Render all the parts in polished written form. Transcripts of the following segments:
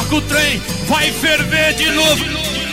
que o trem vai ferver de novo.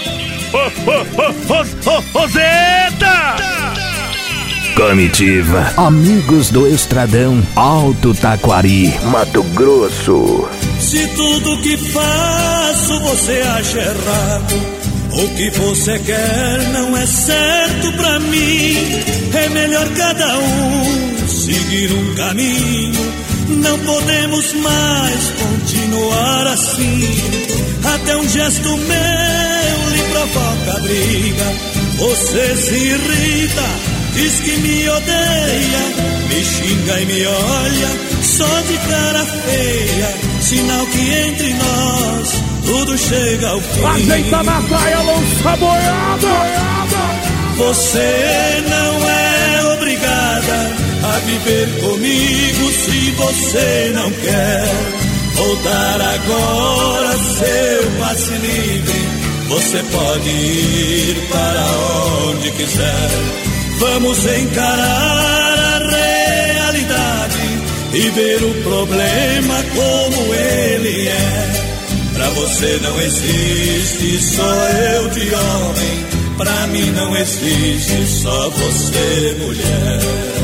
Roseta! Comitiva, amigos do Estradão, Alto Taquari, Mato Grosso. Se tudo que faço você acha errado, o que você quer não é certo pra mim, é melhor cada um seguir um caminho. Não podemos mais continuar assim. Até um gesto meu lhe provoca briga. Você se irrita, diz que me odeia, me xinga e me olha só de cara feia. Sinal que entre nós tudo chega ao fim. Ajeita na saia, lança a boiada. Você não é obrigada a viver comigo se você não quer. Vou dar agora seu passe livre. Você pode ir para onde quiser. Vamos encarar a realidade e ver o problema como ele é. Pra você não existe só eu de homem, pra mim não existe só você mulher.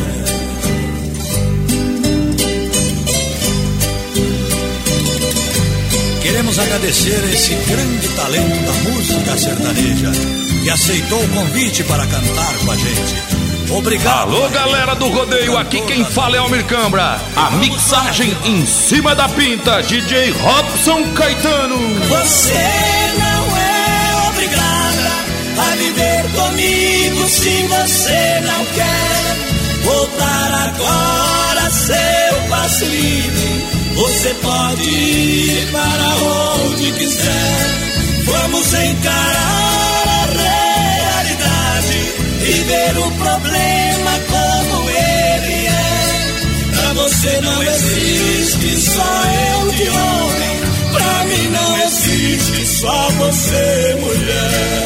Queremos agradecer esse grande talento da música sertaneja que aceitou o convite para cantar com a gente. Obrigado. Alô, galera do rodeio, aqui quem fala é Almir Cambra. A mixagem em cima da pinta, DJ Robson Caetano. Você não é obrigada a viver comigo se você não quer. Vou dar agora seu passe livre. Você pode ir para onde quiser. Vamos encarar a realidade e ver o problema como ele é. Pra você não existe só eu de homem, pra mim não existe só você mulher.